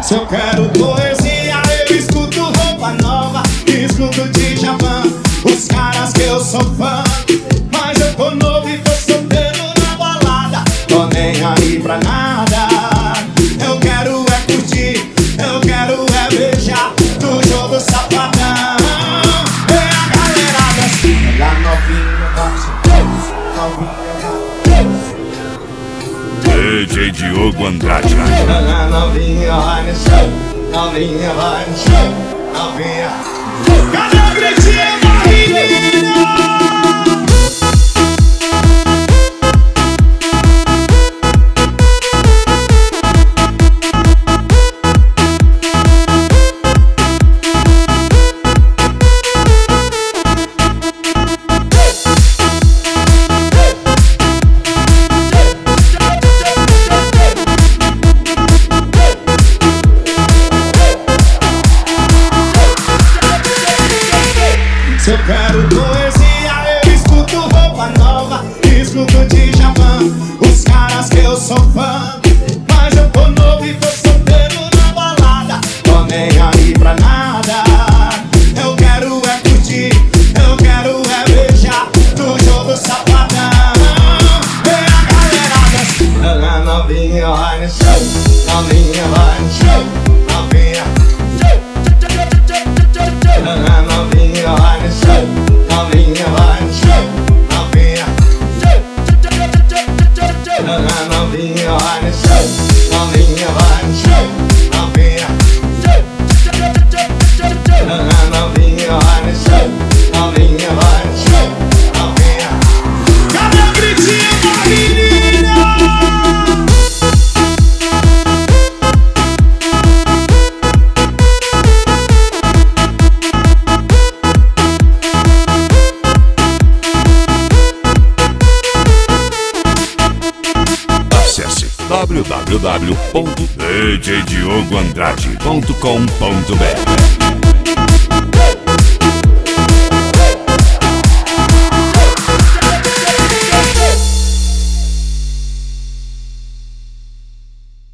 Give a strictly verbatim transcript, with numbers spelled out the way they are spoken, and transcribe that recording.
Se eu quero poesia, eu escuto Roupa Nova, escuto Djavan, os caras que eu sou fã. Mas eu tô novo e tô solteiro na balada, tô nem aí pra nada. Eu quero é curtir, eu quero é beijar no jogo safadão. E a galerada assim, olha a novinha, D J Diogo Andrade. olha a novinha, vai no show, novinha, vai no show, novinha. Cadê o gritinho da menina? Se eu quero poesia, eu escuto Roupa Nova, escuto Djavan, os caras que eu sou fã. Mas eu tô novo e tô solteiro na balada, tô nem aí pra nada. Eu quero é curtir, eu quero é beijar no jogo safadão. E a galerada assim, olha novinha, vai no show, novinha, vai no show, novinha. Olha novinha, vai no show, novinha, vai no show, novinha. Olha novinha, vai no show, novinha, vai no show, novinha. Olha novinha, vai no show, novinha, vai no show, novinha. Cadê o gritinho da menina? Acesse w w w ponto d j diogo andrade ponto com ponto b r.